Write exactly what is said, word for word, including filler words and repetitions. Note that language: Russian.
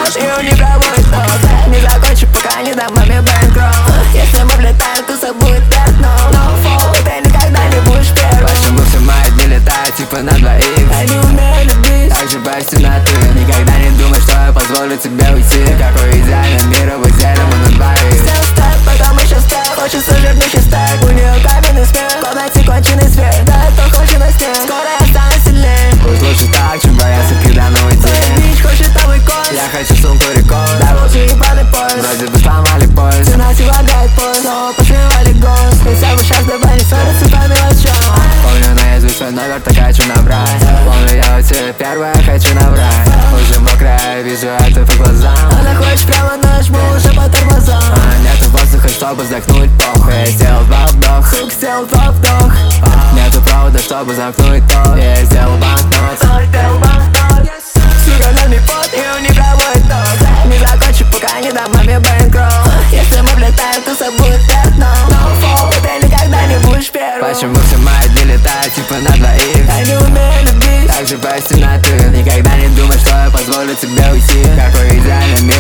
нож и он не проводит ток. Не закончу, пока не дам маме бэнкролл. Если мы влетаем, то все будет пятно. No fall, ты никогда не будешь первым. Почему все мои дни летают типа на двоих? Я не умею любить, так же почти на ты. Никогда не думай, что я позволю тебе уйти. Какой идеальный мир, обыдели мы на двоих. все устал, потому что стал. Хочется жирнющий стек, у нее каменный смех. В комнате конченый свет, да это хочет на снег. Скоро я стану сильнее. Пусть лучше так, чем бояться, когда на уйти. Бич хочет новый кость, Я хочу сумку рекорд. да лучше ебаный поезд. Вроде бы сломали поезд. Цена лагает поезд, но посмевали гост. Хотя бы сейчас давай не ссориться по мелочам. Помню наизусть свой номер, так хочу набрать. Помню, я у тебя первая, хочу набрать. Уже мокрая, вижу это по глазам. Она хочет прямо нажму уже по тормозам. А нету воздуха, чтобы вздохнуть, похуй. Я сделал два вдоха, Сук сделал два вдох. нету провода, чтобы замкнуть то. Я сделал банкнот. Сука, на мне пот, и он не проводит ток. Не закончу, пока не дам маме бэнкролл. Если мы влетаем, то все будет пятно. No fall, ты никогда не будешь первым. Почему все мои дни летают типа на двоих? Я не умею любить, так же почти на ты. Никогда не думай, что я позволю тебе уйти. Какой идеальный мир,